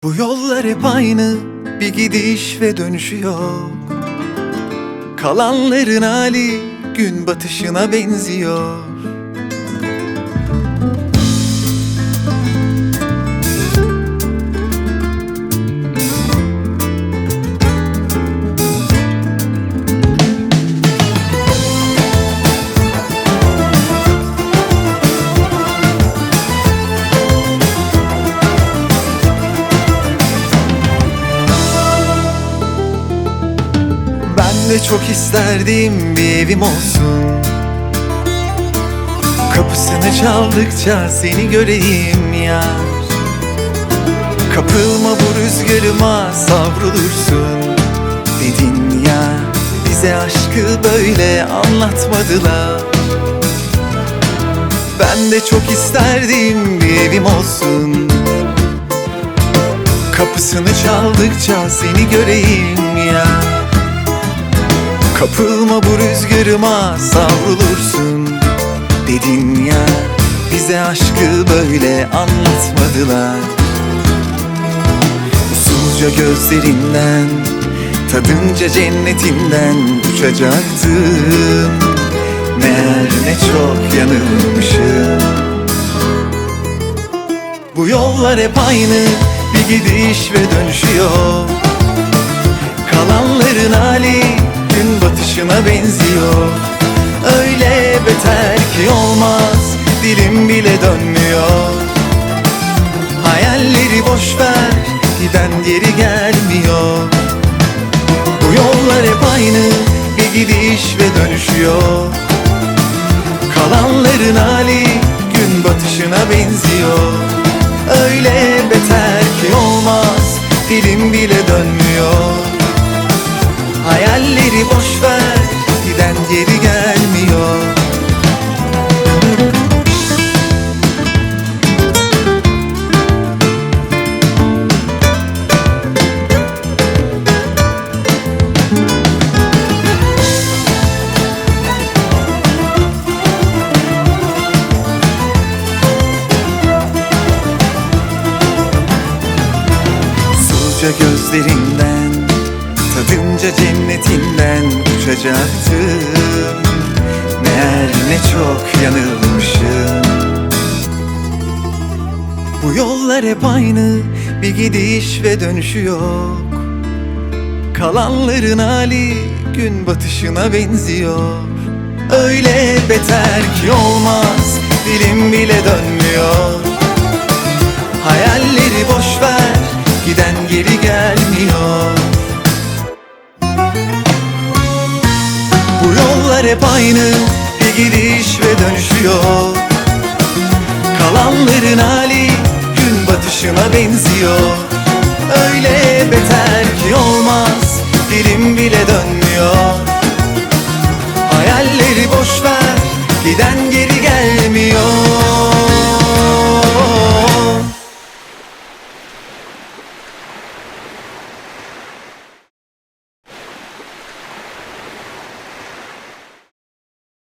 Bu yollar hep aynı, bir gidiş ve dönüşü yok. Kalanların hali gün batışına benziyor. Ben de çok isterdim bir evim olsun. Kapısını çaldıkça seni göreyim yar. Kapılma bu rüzgarıma, savrulursun dedin ya. Bize aşkı böyle anlatmadılar. Ben de çok isterdim bir evim olsun. Kapısını çaldıkça seni göreyim ya. Kapılma bu rüzgarıma, savrulursun dedin ya. Bize aşkı böyle anlatmadılar. Usulca gözlerinden, tadınca cennetinden uçacaktım. Meğer ne çok yanılmışım. Bu yollar hep aynı, bir gidiş ve dönüşü yok. Kalanların hali gün batışına benziyor. Öyle beter ki olmaz, dilim bile dönmüyor. Hayalleri boş ver, giden geri gelmiyor. Bu yollar hep aynı, bir gidiş ve dönüşüyor. Kalanların hali gün batışına benziyor. Öyle beter ki olmaz, dilim bile dönmüyor. Hayalleri boş ver, giden geri gelmiyor. Sulca gözlerinden, tadınca cennetinden uçacaktım. Meğer ne çok yanılmışım. Bu yollar hep aynı, bir gidiş ve dönüşü yok. Kalanların hali gün batışına benziyor. Öyle beter ki olmaz, dilim bile dönmüyor. Hayalleri boş ver, giden geri gelmiyor. Bu yollar hep aynı, bir gidiş ve dönüşü yok. Kalanların hali gün batışına benziyor. Öyle beter ki olmaz, dilim bile dönmüyor.